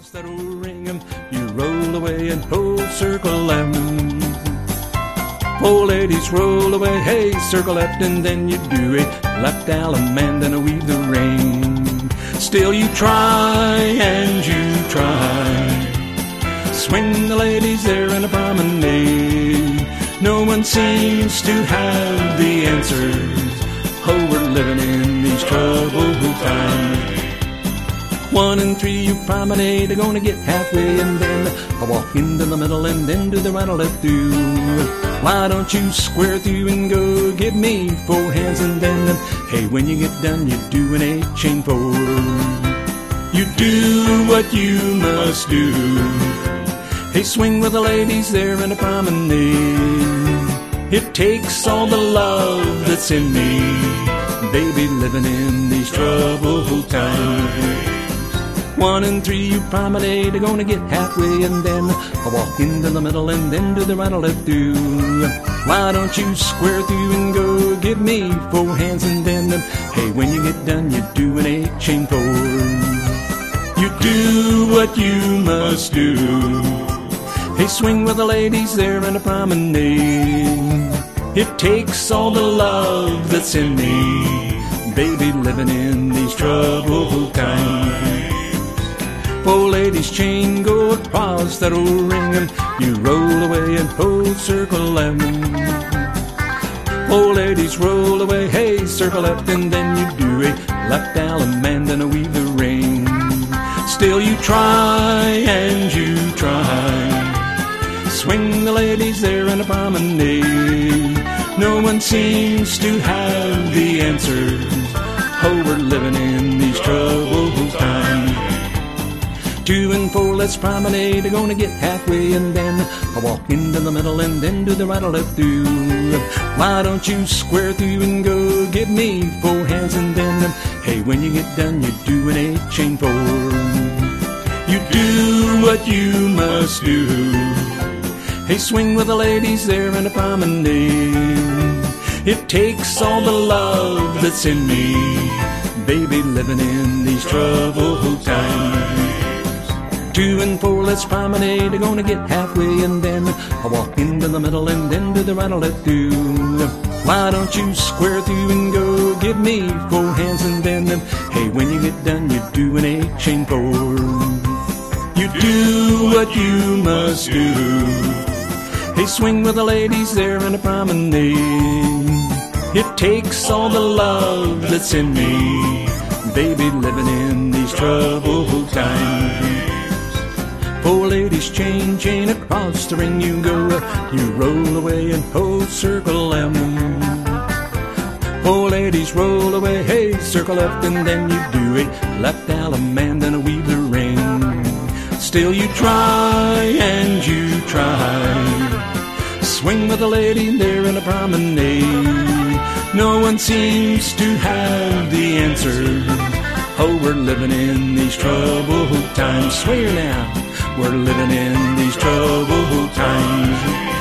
across that old ring, you roll away and hold circle left. Four ladies roll away, hey, circle left, and then you do a left allemande and a weave the ring. Still you try and you try, swing the ladies there in a promenade. No one seems to have the answers. Oh, we're living in these troubled times. 1 and 3, you promenade, are gonna get halfway, and then I walk into the middle, and then do the right or left through. Why don't you square through and go give me 4 hands, and then, hey, when you get done, you do an 8-chain 4. You do what you must do. Hey, swing with the ladies there in a promenade. It takes all the love that's in me, baby, living in these troubled times. 1 and 3, you promenade, are gonna get halfway, and then I walk into the middle, and then do the right or left through. Why don't you square through and go give me 4 hands, and then, hey, when you get done, you do an 8-chain 4. You do what you must do. Hey, swing with the ladies there in a promenade. It takes all the love that's in me, baby, living in these troubled times. 4 ladies chain go across that old ring, and you roll away and hold circle left. 4 ladies roll away, hey, circle left, and then you do a left allemande and a weave the ring. Still you try and you try, swing the ladies there in a promenade. No one seems to have the answers. Oh, we're living in these troubled times. 2 and 4, let's promenade, are gonna get halfway, and then I walk into the middle, and then do the right or left through. Why don't you square through and go give me 4 hands, and then, hey, when you get done, you do an 8-chain 4. You do what you must do. Hey, swing with the ladies there in a promenade. It takes all the love that's in me, baby, living in these troubled times. 2 and 4, let's promenade, are gonna get halfway, and then I walk into the middle, and then do the right or left through. Why don't you square through and go give me 4 hands, and then, hey, when you get done, you do an 8-chain 4. You do what you must do. Hey, swing with the ladies there in a promenade. It takes all the love that's in me, baby, living in these troubled times. 4 ladies chain across the ring, you go, you roll away and hold circle left. 4 ladies roll away, hey, circle left, and then you do a left allemande and a weave the ring. Still you try and you try, swing with the lady there in a promenade. No one seems to have the answer. Oh, we're living in these troubled times. Swear now, we're living in these troubled times.